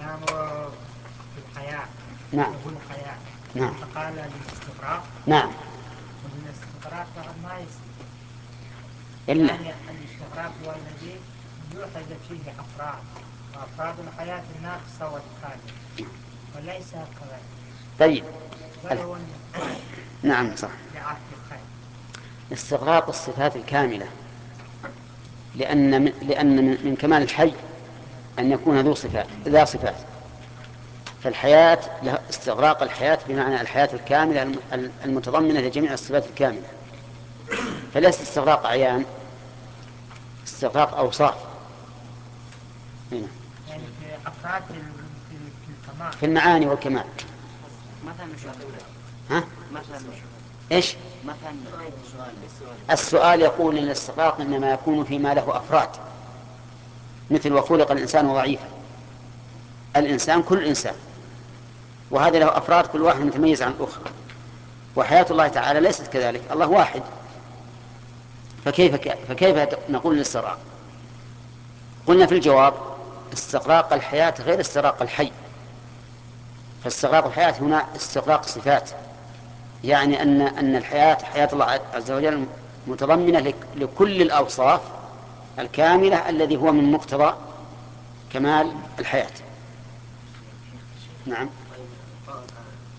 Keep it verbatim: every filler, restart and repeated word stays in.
نعم. في الحياة. نعم. يقول الحياة. نعم. فقال للاستغراق. نعم. والاستغراق ما يصير. إلا يعني الاستغراق هو الذي يوحد فيه أفراد، وأفراد الحياة الناقصة والكاملة، وليس كذلك. طيب. بل هو نعم صح. لعهد الخير. استغراق الصفات الكاملة، لأن من لأن من كمال الحي أن يكون ذو صفات ذا صفات. فالحياة لها استغراق الحياة بمعنى الحياة الكاملة المتضمنة لجميع الصفات الكاملة، فليس استغراق أعيان، استغراق أوصاف. هنا. يعني في أفراد في الكمال، في المعاني والكمال. مثلا ها؟ مثلا إيش؟ مثلا السؤال يقول إن الاستغراق إنما يكون فيما له أفراد، مثل وخلق الإنسان ضعيفا. الإنسان كل إنسان، وهذا له أفراد كل واحد متميز عن الأخرى. وحياة الله تعالى ليست كذلك، الله واحد. فكيف فكيف نقول الاستغراق؟ قلنا في الجواب استغراق الحياة غير استغراق الحي. فاستغراق الحياة هنا استغراق صفات، يعني أن أن الحياة حياة الله عز وجل متضمنة لكل الأوصاف الكاملة الذي هو من مقتضى كمال الحياة. نعم.